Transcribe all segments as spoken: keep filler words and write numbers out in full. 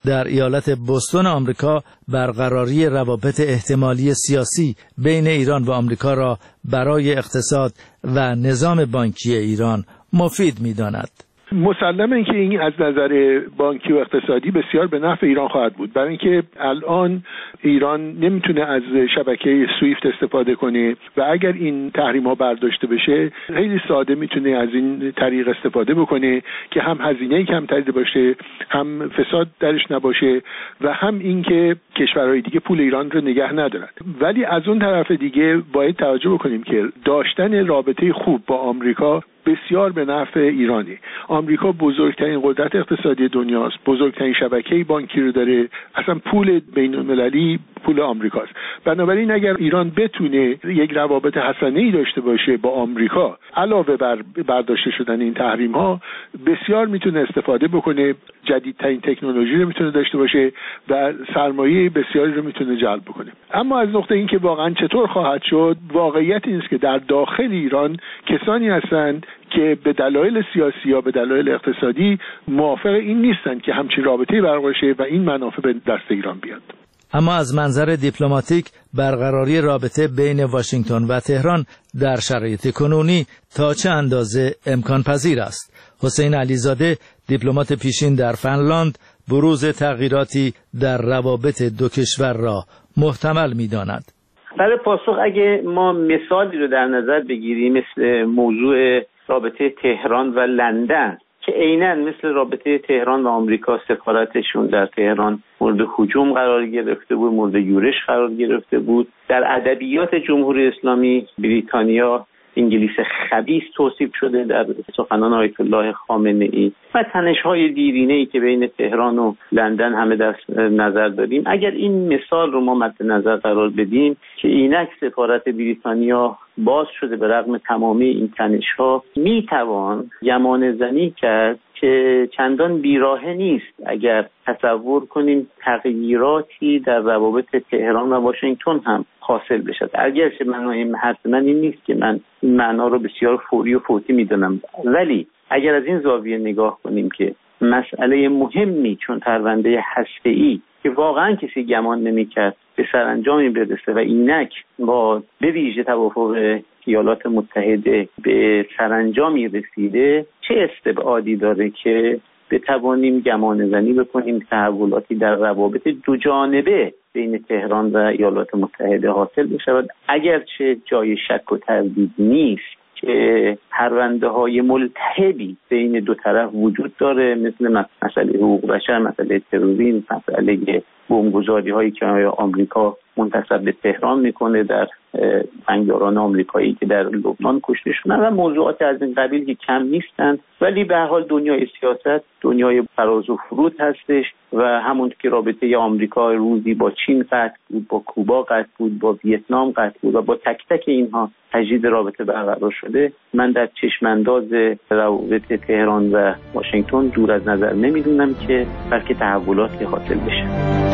در ایالت بوستون آمریکا برقراری روابط احتمالی سیاسی بین ایران و آمریکا را برای اقتصاد و نظام بانکی ایران مفید می‌داند. مسلمه اینکه این از نظر بانکی و اقتصادی بسیار به نفع ایران خواهد بود، برای اینکه الان ایران نمیتونه از شبکه سویفت استفاده کنه و اگر این تحریم ها برداشته بشه خیلی ساده میتونه از این طریق استفاده بکنه که هم هزینه کمتری باشه، هم فساد درش نباشه و هم اینکه کشورهای دیگه پول ایران رو نگه ندارن. ولی از اون طرف دیگه باید توجه بکنیم که داشتن رابطه خوب با آمریکا بسیار به نفع ایرانه. آمریکا بزرگترین قدرت اقتصادی دنیاست، بزرگترین شبکه بانکی رو داره، اصلا پول بین المللی پول آمریکاست. بنابراین اگر ایران بتونه یک روابط حسنه‌ای داشته باشه با آمریکا علاوه بر برداشته شدن این تحریم ها، بسیار میتونه استفاده بکنه، جدیدترین تکنولوژی رو میتونه داشته باشه و سرمایه بسیاری رو میتونه جلب بکنه. اما از نقطه اینکه واقعا چطور خواهد شد، واقعیت این است که در داخل ایران کسانی هستند که به دلایل سیاسی یا به دلایل اقتصادی موافق این نیستند که همچین رابطه‌ای برقرار شه و این منافع به دست ایران بیاد. اما از منظر دیپلماتیک برقراری رابطه بین واشنگتن و تهران در شرایط کنونی تا چه اندازه امکان پذیر است؟ حسین علیزاده، دیپلمات پیشین در فنلاند، بروز تغییراتی در روابط دو کشور را محتمل می‌داند. برای پاسخ اگه ما مثالی رو در نظر بگیریم مثل موضوع رابطه تهران و لندن که عیناً مثل رابطه تهران و آمریکا، سفارتشون در تهران مورد هجوم قرار گرفته بود، مورد یورش قرار گرفته بود. در ادبیات جمهوری اسلامی بریتانیا انگلیس خبیث توصیف شده در سخنان آیت الله خامنه ای و تنش‌های دیرینه‌ای که بین تهران و لندن همه در نظر داریم. اگر این مثال رو ما مد نظر قرار بدیم که اینک سفارت بریتانیا باز شده به رغم تمامی این تنش‌ها، میتوان گمان زنی کرد که چندان بیراهه نیست اگر تصور کنیم تغییراتی در روابط تهران و واشنگتن هم حاصل بشد. اگرچه من حرف من این نیست که من این معنا رو بسیار فوری و فوتی میدونم، ولی اگر از این زاویه نگاه کنیم که مسئله مهمی چون پرونده هسته‌ای که واقعا کسی گمان نمی‌کرد به سرانجامی برسه و اینک با به ویژه توافق ایالات متحده به سرانجامی رسیده، چه استبعادی داره که بتوانیم گمان زنی بکنیم تحولاتی در روابط دو جانبه بین تهران و ایالات متحده حاصل بشود. اگرچه جای شک و تردید نیست که پرونده های ملتهبی بین دو طرف وجود داره، مثل مسئله حقوق بشر، مسئله تروریسم، مسئله بمبگذاری هایی که آمریکا منتسب به تهران میکنه در جنگیاران آمریکایی که در لبنان کشته شدن و موضوعات از این قبیل که کم نیستند. ولی به هر حال دنیای سیاست دنیای فراز و فرود هستش و همون که رابطه آمریکا روزی با چین قطع بود، با کوبا قطع بود، با ویتنام قطع بود و با تک تک اینها تجدید رابطه برقرار شده، من در چشمانداز روابط تهران و واشنگتن دور از نظر نمیدونم که بلکه تحولاتی حاصل بشه.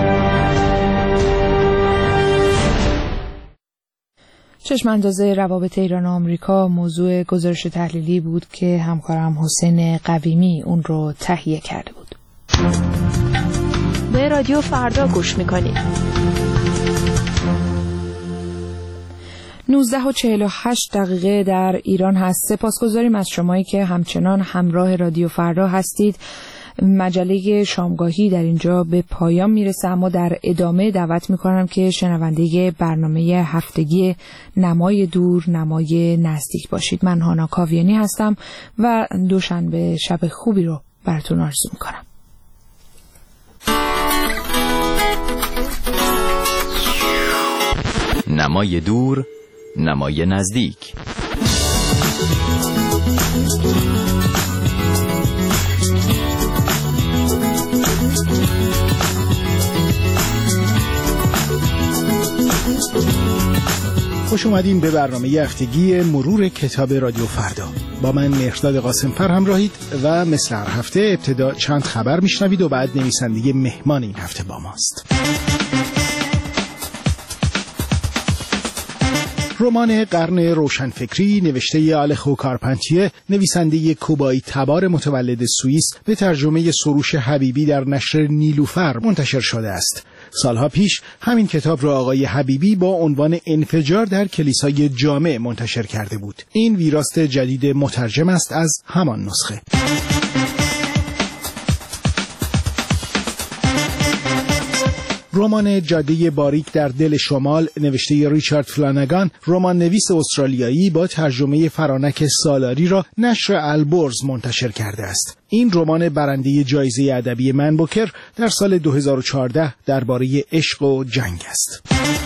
چشمانداز روابط ایران و آمریکا موضوع گزارش تحلیلی بود که همکارم حسین قویمی اون رو تهیه کرده بود. به رادیو فردا گوش میکنید. نوزده و چهل و هشت دقیقه در ایران هست. سپاسگزاریم از شمایی که همچنان همراه رادیو فردا هستید. مجله شامگاهی در اینجا به پایان میرسه، اما در ادامه دعوت میکنم که شنونده برنامه هفتگی نمای دور نمای نزدیک باشید. من هانا کاویانی هستم و دوشنبه شب خوبی رو براتون آرزو میکنم. نمای دور نمای نزدیک. خوش اومدین به برنامه هفتگی مرور کتاب رادیو فردا. با من مهرداد قاسمفر همراهید و مثل هر هفته ابتدا چند خبر میشنوید و بعد نویسنده مهمان این هفته با ماست. رمان قرن روشنفکری نوشته آلخو کارپنتیه، نویسنده کوبایی تبار متولد سوئیس، به ترجمه سروش حبیبی در نشر نیلوفر منتشر شده است. سالها پیش همین کتاب را آقای حبیبی با عنوان انفجار در کلیسای جامع منتشر کرده بود. این ویراست جدید مترجم است از همان نسخه. رمان جاده باریک در دل شمال نوشته ریچارد فلانگان، رمان نویس استرالیایی با ترجمه فرانک سالاری را نشر البرز منتشر کرده است. این رمان برنده جایزه ادبی من بوکر در سال دو هزار و چهارده درباره عشق و جنگ است.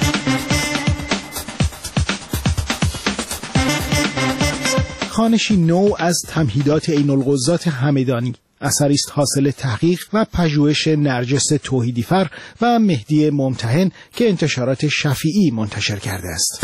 خانشی نو از تمهیدات عین الغزات همدانی، اثری است حاصل تحقیق و پژوهش نرجس توحیدیفر و مهدی ممتحن که انتشارات شفیعی منتشر کرده است.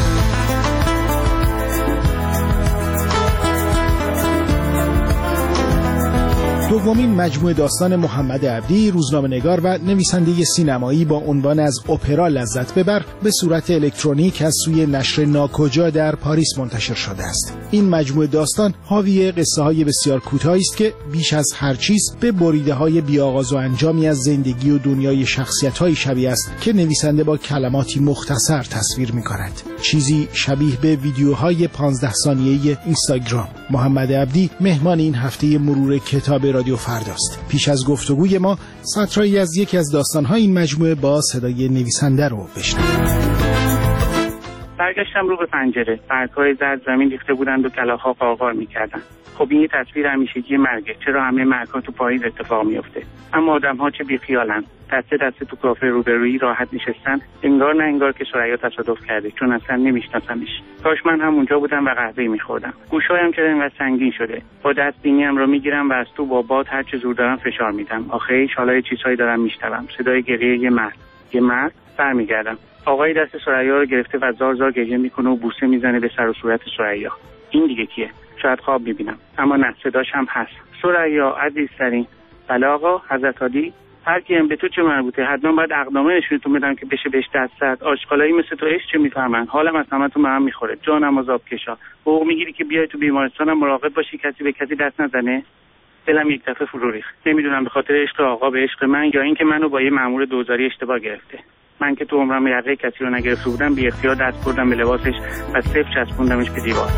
دومین مجموعه داستان محمد عبدی، روزنامه‌نگار و نویسنده سینمایی با عنوان از اپرا لذت ببر، به صورت الکترونیک از سوی نشر ناکجا در پاریس منتشر شده است. این مجموعه داستان حاوی قصه‌های بسیار کوتاهی است که بیش از هر چیز به بریده‌های بی‌آغاز و انجامی از زندگی و دنیای شخصیت‌های شبیه است که نویسنده با کلماتی مختصر تصویر می‌کند. چیزی شبیه به ویدیوهای پانزده ثانیه‌ای اینستاگرام. محمد عبدی مهمان این هفته مرور کتاب رادیو فرداست. پیش از گفتگوی ما سطرهایی از یکی از داستان‌های این مجموعه با صدای نویسنده رو بشنویم. برگشتم رو به پنجره. برگ‌های زرد زمین ریخته بودند و کلاغ‌ها قارقار می‌کردند. خب این یه تصویر همیشگی مرگه. چرا همه مرگ‌ها تو پاییز اتفاق میفته؟ اما آدم‌ها چه بیخیالن. دسته دسته تو کافه روبرویی راحت نشستن، انگار نه انگار که ثریا تصادف کرده، چون اصلا نمی‌شناسمش. کاش من هم اونجا بودم و قهوه می‌خوردم. گوشایم چرا اینقدر سنگین شده؟ با دست بینی‌ام رو می‌گیرم و از تو با باد هر چه زور دارم فشار میدم. آخه ایش حالا یه چیزهایی دارم میشنوم. صدای گریه یه مرد. یه مرد برمیگردم. آقای دست ثریا رو گرفته و زار زار گریه میکنه و بوسه میزنه به سر و صورت ثریا. این دیگه کیه؟ شاید خواب میبینم، اما نه، صداش هم هست. ثریا عزیزترین. بله آقا، حضرت عالی. هر کیم به تو چه مربوطه؟ حتما باید اقدامه نشونتون بدم که بشه بهش دست زد. آشغالایی مثل تو عشق چه میفهمن؟ حالم از همتون به هم میخوره. جانم از آب کشا. حقوق میگیری که بیای تو بیمارستانم مراقب باشی کسی به کسی دست نزنه. دلم یک دفعه فرو ریخت. نمیدونم به خاطر عشق آقا به عشق من یا اینکه منو با یه مأمور دوزاری اشتباه گرفته. من که تو عمرم یقه کسی رو نگرفته بودم، بی اختیار دست بردم به لباسش و صفر چسبوندمش به دیوار.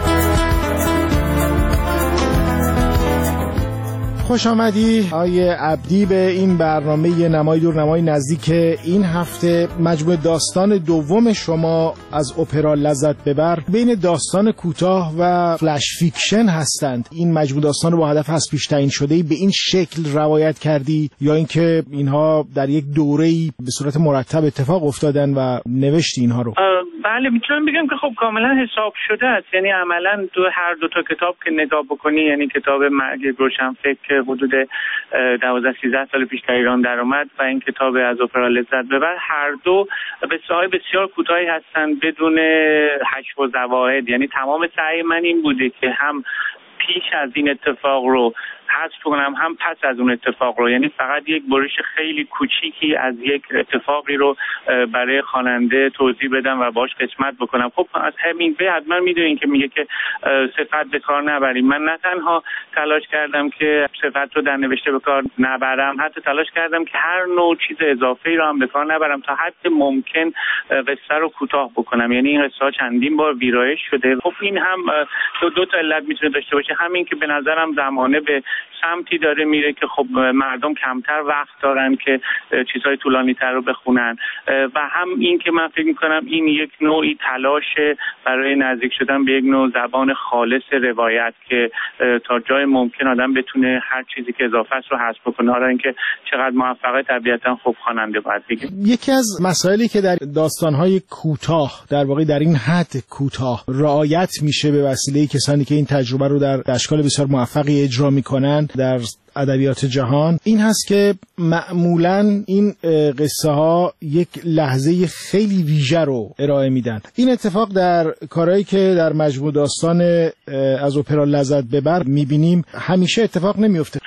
خوش آمدی آیه عبدی به این برنامه نمای دور نمای نزدیک این هفته. مجموعه داستان دوم شما از اپرا لذت ببر بین داستان کوتاه و فلش فیکشن هستند. این مجموعه داستان رو با هدف از پیش تعیین شده‌ای به این شکل روایت کردی یا اینکه اینها در یک دوره‌ای به صورت مرتب اتفاق افتادن و نوشتی اینها رو؟ بله، میتونم بگم که خب کاملا حساب شده است. یعنی عملا تو هر دو تا کتاب که نگاه بکنی، یعنی کتاب مرگ روشنفکر حدود دوازده سیزده سال پیش در ایران در اومد و این کتاب از اپرا لذت ببر، هر دو قصه‌های بسیار کوتاهی هستند بدون حشو و زواید. یعنی تمام سعی من این بوده که هم پیش از این اتفاق رو حذف کنم هم پس از اون اتفاق رو، یعنی فقط یک برش خیلی کوچیکی از یک اتفاقی رو برای خواننده توضیح بدم و باش قسمت بکنم. خب از همین به حتما میدونین که میگه که صفت به کار نبریم. من نه تنها تلاش کردم که صفت رو در نوشته به کار نبرم، حتی تلاش کردم که هر نوع چیز اضافه‌ای رو هم به کار نبرم تا حد ممکن قصه رو کوتاه بکنم. یعنی این قصه چندین بار ویرایش شده. خب این هم دو, دو تا علت میتونه داشته باشه. همین که به نظرم زمانه به سمتی داره میره که خب مردم کمتر وقت دارن که چیزهای طولانی تر رو بخونن و هم این که من فکر میکنم این یک نوعی تلاشه برای نزدیک شدن به یک نوع زبان خالص روایت که تا جای ممکن آدم بتونه هر چیزی که اضافه است رو حذف بکنه. حالا اینکه چقدر موفقه طبیعتا خب خواننده باید بگه. یکی از مسائلی که در داستان‌های کوتاه در واقع در این حد کوتاه رعایت میشه به وسیله کسانی که این تجربه رو در اشکال بسیار موفقی اجرا میکنن در ادبیات جهان، این هست که معمولاً این قصه ها یک لحظه خیلی ویژه رو ارائه میدن. این اتفاق در کارهایی که در مجموع داستان از اپرا لذت ببر میبینیم همیشه اتفاق نمیفته.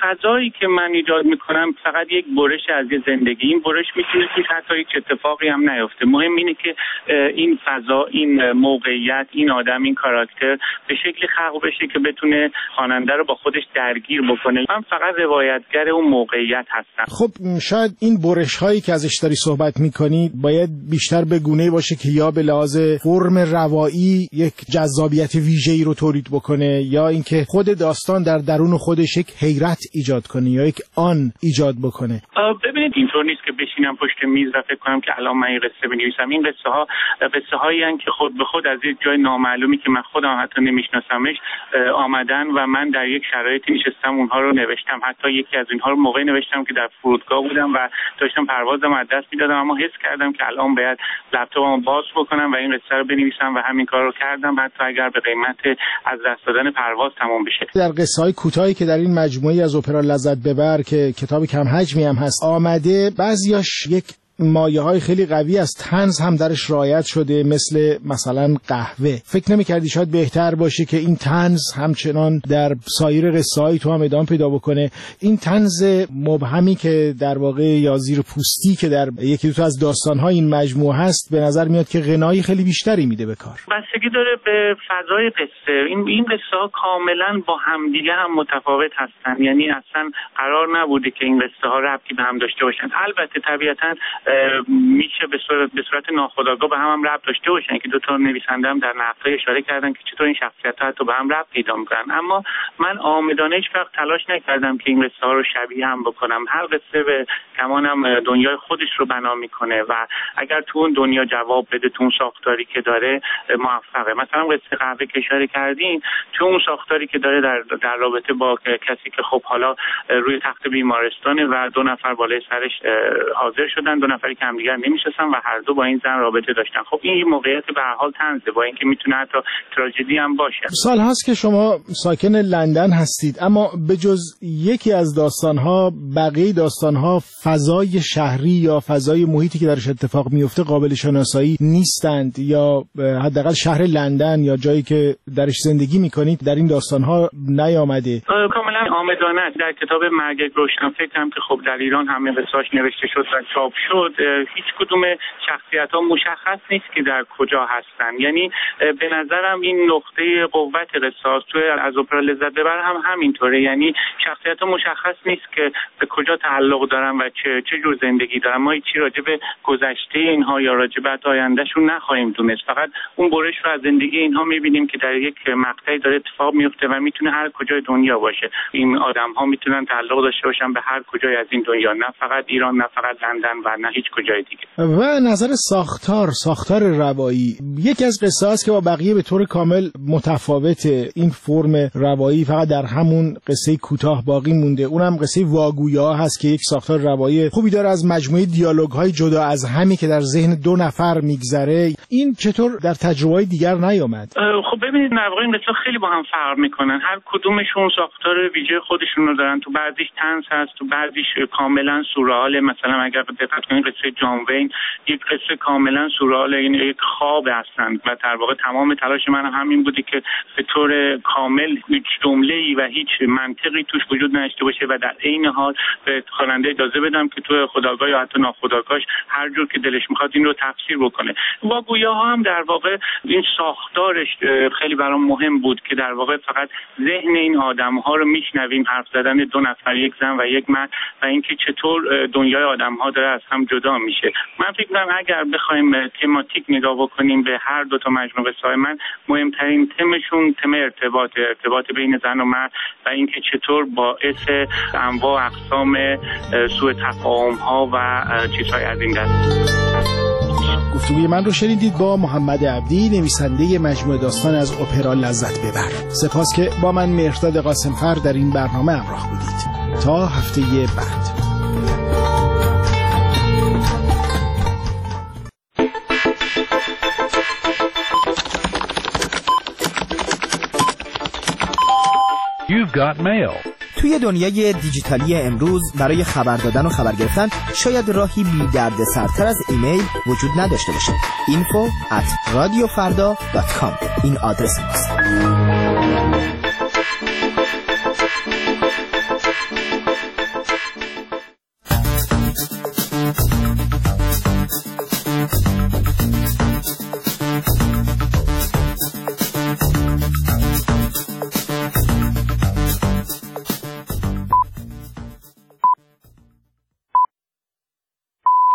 فضایی که من ایجاد میکنم فقط یک برش از یه زندگی. این برش میتونه که حتی هیچ اتفاقی هم نیفته. مهم اینه که این فضا، این موقعیت، این آدم، این کاراکتر به شکلی خلق بشه که بتونه خواننده رو با خودش درگیر بکنه. من فقط روایتگر اون موقعیت هستم. خب شاید این برش هایی که ازش داری صحبت میکنی باید بیشتر به گونه‌ای باشه که یا به لحاظ فرم روایی یک جذابیت ویژه‌ای رو تولید بکنه، یا اینکه خود داستان در درون خودش یک حیرت ایجاد کنه یا یک آن ایجاد بکنه. ببینید اینطور نیست که بشینم پشت میز و فکر کنم که الان من این قصه بنویسم. این قصه ها قصه هایی هستند که خود به خود از یک جای نامعلومی که من خودم حتی نمیشناسمش آمدن و من در یک شرایطی نشستم اونها رو نوشتم. حتی یکی از اینها رو موقعی نوشتم که در فرودگاه بودم و داشتم پروازم از دست میدادم، اما حس کردم که الان باید لپتاپمو باز بکنم و این قصه رو بنویسم و همین کار رو کردم، حتی اگر به قیمت از دست دادن پرواز تمام بشه. در قصه های کوتاهی که در این مجموعه از اپرا لذت ببر که کتاب کم حجمی هم هست آمده، بعضیاش یک مایه های خیلی قوی از طنز هم درش رعایت شده، مثل مثلا قهوه. فکر نمی‌کردی شاید بهتر باشه که این طنز همچنان در سایر قصه های تو هم ادامه پیدا بکنه؟ این طنز مبهمی که در واقع یا زیر پوستی که در یکی دو تا از داستان‌های این مجموعه هست، به نظر میاد که غنایی خیلی بیشتری میده به کار. بستگی داره به فضای قصه. این این قصه ها کاملا با همدیگه هم متفاوت هستن، یعنی اصلا قرار نبوده که این قصه ها ربطی به هم داشته باشن. البته طبیعتاً میشه به صورت به صورت ناخودآگاه به هم, هم ربط داشته باشن که دو تا نویسنده هم در نقدها اشاره کردن که چطور این شخصیت‌ها حتی به هم ربط پیدا می‌کنن. اما من عامدانه هیچ وقت تلاش نکردم که این قصه ها رو شبیه هم بکنم. هر قصه به کمانم دنیای خودش رو بنا میکنه و اگر تو اون دنیا جواب بده، تو اون ساختاری که داره موفقه. مثلا قصه قهوه که اشاره کردین، تو اون ساختاری که داره در در رابطه با کسی که خب حالا روی تخت بیمارستانه و دو نفر بالای سرش حاضر شدن، دو نفری که همدیگر نمی‌شناسن و هر دو با این زن رابطه داشتن. خب این موقعیت به هر حال طنزه، با اینکه میتونه حتی تراژدی هم باشه. سال هاست که شما ساکن لندن هستید، اما به جز یکی از داستان‌ها، بقیه داستان‌ها فضای شهری یا فضای محیطی که درش اتفاق میفته قابل شناسایی نیستند، یا حداقل شهر لندن یا جایی که درش زندگی میکنید در این داستان‌ها نیامده. کاملا عامدانه در کتاب مرگ روشنفکر هم که خب در ایران همه قصه‌اش نوشته شد و چاپ شد، هیچ کدوم شخصیت‌ها مشخص نیست که در کجا هستن. یعنی به نظرم این نقطه قوت قصه تو از اپرا لذت ببر هم همینطوره، یعنی شخصیت‌ها مشخص نیست که به کجا تعلق دارن و چه چه جور زندگی دارن. ما هیچی راجع به گذشته اینها یا راجع به آیندهشون نخواهیم دونست، فقط اون برش رو از زندگی اینها می‌بینیم که در یک مقطعی داره اتفاق میفته و میتونه هر کجای دنیا باشه. این آدم‌ها میتونن تعلق داشته باشن به هر کجای از این دنیا، نه فقط ایران، نه فقط لندن و نه هیچ کجای دیگه. و نظر ساختار ساختار روایی یکی از قصه است که با بقیه به طور کامل متفاوته. این فرم روایی فقط در همون قصه کوتاه باقی مونده، اونم قصه واگویا هست که یک ساختار روایی خوبی داره از مجموعه دیالوگ‌های جدا از همی که در ذهن دو نفر میگذره. این چطور در تجربه‌های دیگر نیامد؟ خب ببینید در واقع این قصه خیلی با هم فرق میکنن، هر کدومشون ساختار ویژه خودشون رو دارن. تو بعضیش طنز هست، تو بعضیش کاملا سورئال. مثلا اگر دقت کنید قصه جان وین یک قصه کاملا سورئال، این یک خواب هستند و در واقع تمام تلاش من همین بوده که به طور کامل هیچ جمله‌ای و هیچ منطقی توش وجود نداشته باشه و در عین حال به خواننده اجازه بدم که تو خودآگاه یا حتی ناخودآگاهش هر جور که دلش میخواد این رو تفسیر بکنه. واگویاها هم در واقع این ساختارش خیلی برام مهم بود که در واقع فقط ذهن این آدم‌ها رو میشنویم، حرف زدن دو نفر، یک زن و یک مرد، و اینکه چطور دنیای آدم‌ها داره از هم جدا میشه. من فکر می‌کنم اگر بخوایم تماتیک نگاه بکنیم به هر دو تا مجموعه قصه‌های من، مهمترین تمشون تم ارتباط ارتباط بین زن و مرد و اینکه چطور باعث انواع اقسام سوء تفاهم‌ها و چیزهای از این دست. گفتگوی من رو شنیدید با محمد عبدی، نویسنده مجموعه داستان از اپرا لذت ببر. سپاس که با من مهرداد قاسمفر در این برنامه همراه بودید. تا هفته بعد. You've got mail. توی دنیای دیجیتالی امروز برای خبر دادن و خبر گرفتن شاید راهی بی درد سرتر از ایمیل وجود نداشته باشه. info at radiofarda dot com این آدرس ماست.